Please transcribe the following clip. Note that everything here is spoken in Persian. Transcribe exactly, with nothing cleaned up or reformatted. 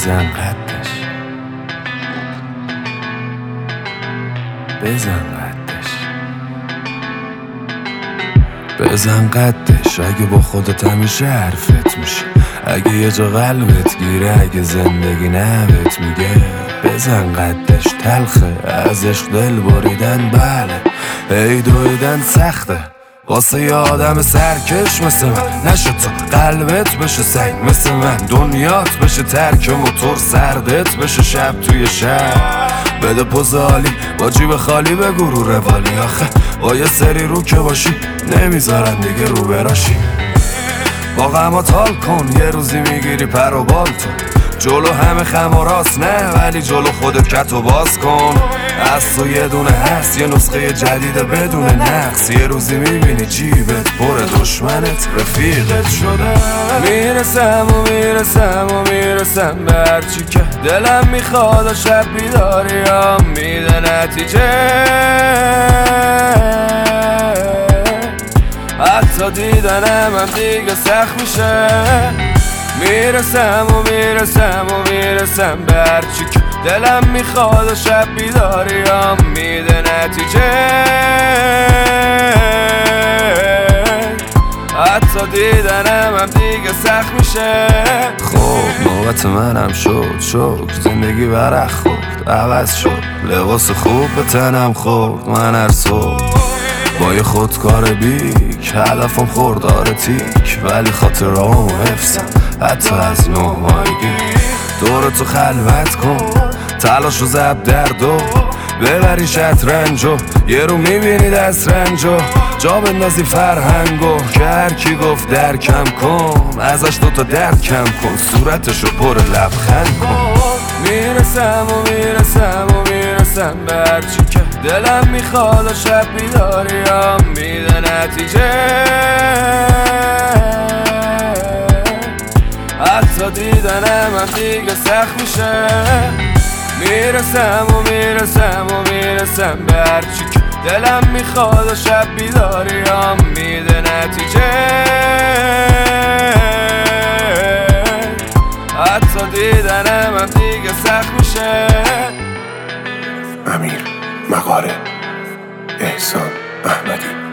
بزن قدش، بزن قدش، بزن قدش. اگه با خودت همیشه حرفت میشه، اگه یه جا قلبت گیره، اگه زندگی نبت میگه بزن قدش. تلخه از عشق دل بریدن، بله هی دویدن سخته واسه یه آدم سرکش مثل من. نشه تو قلبت بشه سنگ مثل من، دنیات بشه ترک موتور، سردت بشه شب توی شب. بده پوز عالی با جیب خالی بگو رو روالی، آخه با یه سری رو که باشی نمیذارن دیگه رو براشی. با غمات حال کن، یه روزی میگیری پر و بال تو. جلو همه خم و راست نه، ولی جلو خودت کتو باز کن. از تو یه دونه هست، یه نسخه جدیده بدون نقص. یه روزی میبینی جیبت پر دشمنت رفیقت شده. میرسم و میرسم و میرسم به هرچی که دلم میخواد و شب بیداریم میده نتیجه. حتی دیدنم هم دیگه سخت میشه. میرسم و میرسم و میرسم به هرچی که دلم میخواد و شب بیداریم میده نتیجه. حتی دیدنم هم دیگه سخت میشه. خب نوبت منم شد، شد زندگی برق خورد، عوض شد لباس خوب به تنم خورد. من هر صبح با یه خودکار بیک، هدفم خوردار تیک، ولی خاطرامو حفظم حتی از نه ماهگی. دورتو خلوت کن، تلاش و زب دردو ببری شطرنجو. یه رو میبینی دست رنجو، جا بندازی فرهنگو. که هر کی گفت درکم کن، ازش دوتا درد کم کن، صورتشو پر لبخند کن. میرسم و میرسم و میرسم به هرچی که دلم میخواد و شب بیداریم میده نتیجه. حتی دیدنم هم دیگه سخت میشه. میرسم و میرسم و میرسم به هرچی که دلم میخواد و شب بیداریم میده نتیجه. حتی دیدنم هم دیگه سخت میشه. امیر مقاله، احسان احمدی.